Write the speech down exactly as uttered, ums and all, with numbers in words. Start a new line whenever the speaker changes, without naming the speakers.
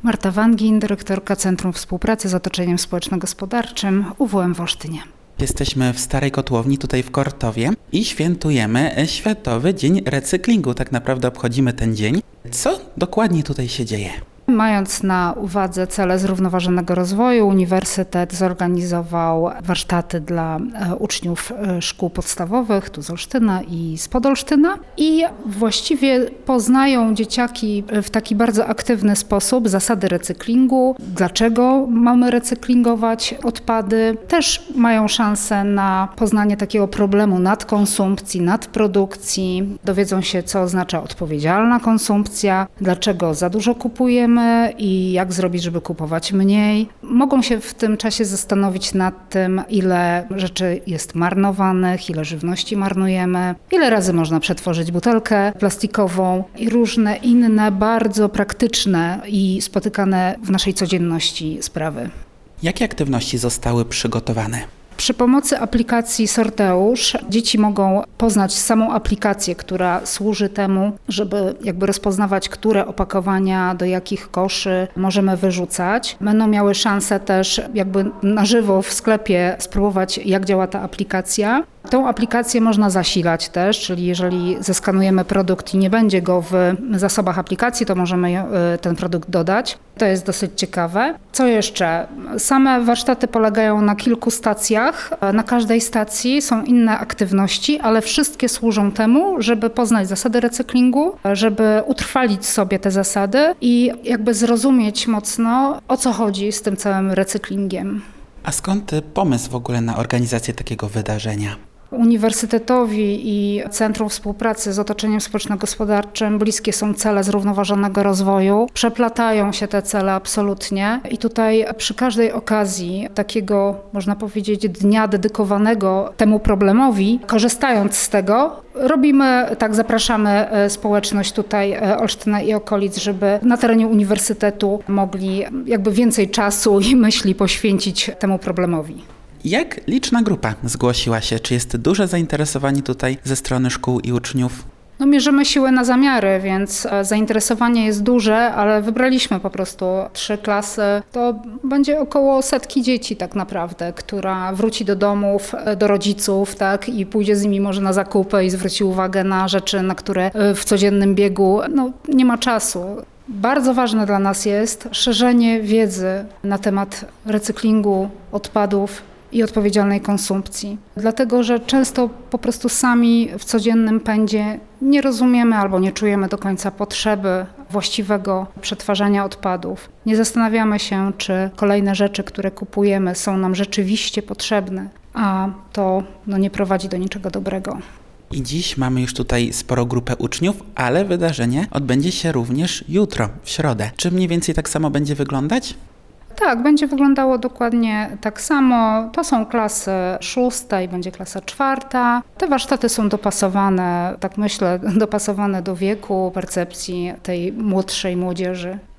Marta Wangin, dyrektorka Centrum Współpracy z Otoczeniem Społeczno-Gospodarczym U W M w Olsztynie.
Jesteśmy w Starej Kotłowni, tutaj w Kortowie i świętujemy Światowy Dzień Recyklingu. Tak naprawdę obchodzimy ten dzień. Co dokładnie tutaj się dzieje?
Mając na uwadze cele zrównoważonego rozwoju, Uniwersytet zorganizował warsztaty dla uczniów szkół podstawowych tu z Olsztyna i z Podolsztyna i właściwie poznają dzieciaki w taki bardzo aktywny sposób zasady recyklingu, dlaczego mamy recyklingować odpady. Też mają szansę na poznanie takiego problemu nadkonsumpcji, nadprodukcji. Dowiedzą się, co oznacza odpowiedzialna konsumpcja, dlaczego za dużo kupujemy i jak zrobić, żeby kupować mniej. Mogą się w tym czasie zastanowić nad tym, ile rzeczy jest marnowanych, ile żywności marnujemy, ile razy można przetworzyć butelkę plastikową i różne inne bardzo praktyczne i spotykane w naszej codzienności sprawy.
Jakie aktywności zostały przygotowane?
Przy pomocy aplikacji Sorteusz dzieci mogą poznać samą aplikację, która służy temu, żeby jakby rozpoznawać, które opakowania do jakich koszy możemy wyrzucać. Będą miały szansę też jakby na żywo w sklepie spróbować, jak działa ta aplikacja. Tą aplikację można zasilać też, czyli jeżeli zeskanujemy produkt i nie będzie go w zasobach aplikacji, to możemy ten produkt dodać. To jest dosyć ciekawe. Co jeszcze? Same warsztaty polegają na kilku stacjach. Na każdej stacji są inne aktywności, ale wszystkie służą temu, żeby poznać zasady recyklingu, żeby utrwalić sobie te zasady i jakby zrozumieć mocno, o co chodzi z tym całym recyklingiem.
A skąd pomysł w ogóle na organizację takiego wydarzenia?
Uniwersytetowi i Centrum Współpracy z Otoczeniem Społeczno-Gospodarczym bliskie są cele zrównoważonego rozwoju. Przeplatają się te cele absolutnie i tutaj przy każdej okazji takiego, można powiedzieć, dnia dedykowanego temu problemowi, korzystając z tego, robimy, tak zapraszamy społeczność tutaj Olsztyna i okolic, żeby na terenie uniwersytetu mogli jakby więcej czasu i myśli poświęcić temu problemowi.
Jak liczna grupa zgłosiła się? Czy jest duże zainteresowanie tutaj ze strony szkół i uczniów?
No mierzymy siły na zamiary, więc zainteresowanie jest duże, ale wybraliśmy po prostu trzy klasy. To będzie około setki dzieci tak naprawdę, która wróci do domów, do rodziców, tak, i pójdzie z nimi może na zakupy i zwróci uwagę na rzeczy, na które w codziennym biegu no, nie ma czasu. Bardzo ważne dla nas jest szerzenie wiedzy na temat recyklingu odpadów i odpowiedzialnej konsumpcji. Dlatego, że często po prostu sami w codziennym pędzie nie rozumiemy albo nie czujemy do końca potrzeby właściwego przetwarzania odpadów. Nie zastanawiamy się, czy kolejne rzeczy, które kupujemy, są nam rzeczywiście potrzebne, a to no, nie prowadzi do niczego dobrego.
I dziś mamy już tutaj sporo grupę uczniów, ale wydarzenie odbędzie się również jutro, w środę. Czy mniej więcej tak samo będzie wyglądać?
Tak, będzie wyglądało dokładnie tak samo. To są klasy szósta i będzie klasa czwarta. Te warsztaty są dopasowane, tak myślę, dopasowane do wieku, percepcji tej młodszej młodzieży.